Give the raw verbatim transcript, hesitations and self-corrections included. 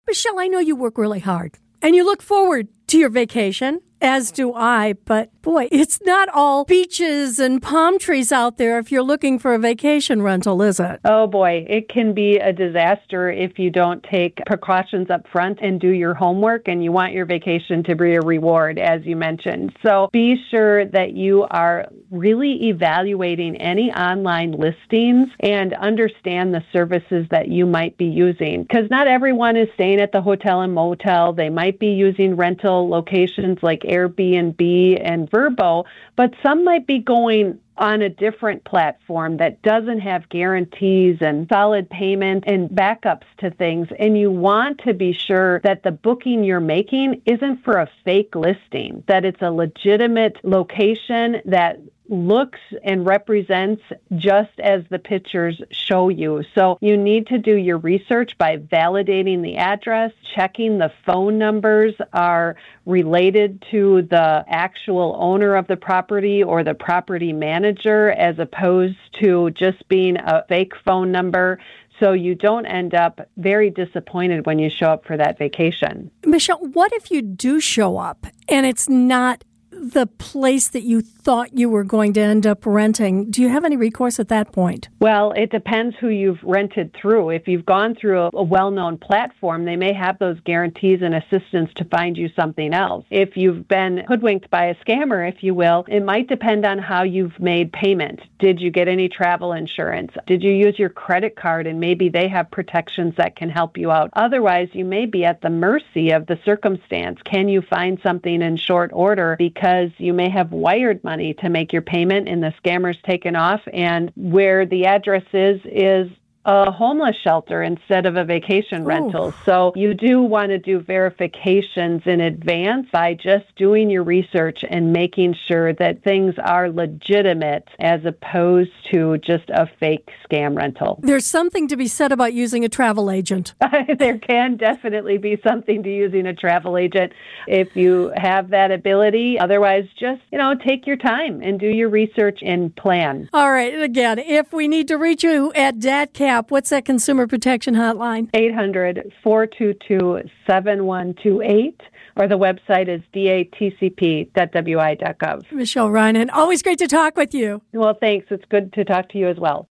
Michelle, I know you work really hard and you look forward to your vacation, as do I, but boy, it's not all beaches and palm trees out there if you're looking for a vacation rental, is it? Oh boy, it can be a disaster if you don't take precautions up front and do your homework, and you want your vacation to be a reward, as you mentioned. So be sure that you are really evaluating any online listings and understand the services that you might be using, because not everyone is staying at the hotel and motel. They might be using rental locations like Airbnb and Vrbo, but some might be going on a different platform that doesn't have guarantees and solid payment and backups to things. And you want to be sure that the booking you're making isn't for a fake listing, that it's a legitimate location that looks and represents just as the pictures show you. So you need to do your research by validating the address, checking the phone numbers are related to the actual owner of the property or the property manager, as opposed to just being a fake phone number, so you don't end up very disappointed when you show up for that vacation. Michelle, what if you do show up and it's not the place that you thought you were going to end up renting? Do you have any recourse at that point? Well, it depends who you've rented through. If you've gone through a, a well-known platform, they may have those guarantees and assistance to find you something else. If you've been hoodwinked by a scammer, if you will, it might depend on how you've made payment. Did you get any travel insurance? Did you use your credit card, and maybe they have protections that can help you out? Otherwise, you may be at the mercy of the circumstance. Can you find something in short order? Because you may have wired money to make your payment and the scammer's taken off, and where the address is, is a homeless shelter instead of a vacation Ooh. rental. So you do want to do verifications in advance by just doing your research and making sure that things are legitimate as opposed to just a fake scam rental. There's something to be said about using a travel agent. There can definitely be something to using a travel agent if you have that ability. Otherwise, just, you know, take your time and do your research and plan. All right. And again, if we need to reach you at D A T C A P, what's that consumer protection hotline? eight hundred, four two two, seven one two eight, or the website is d a t c p dot w i dot gov. Michelle Reinen, always great to talk with you. Well, thanks. It's good to talk to you as well.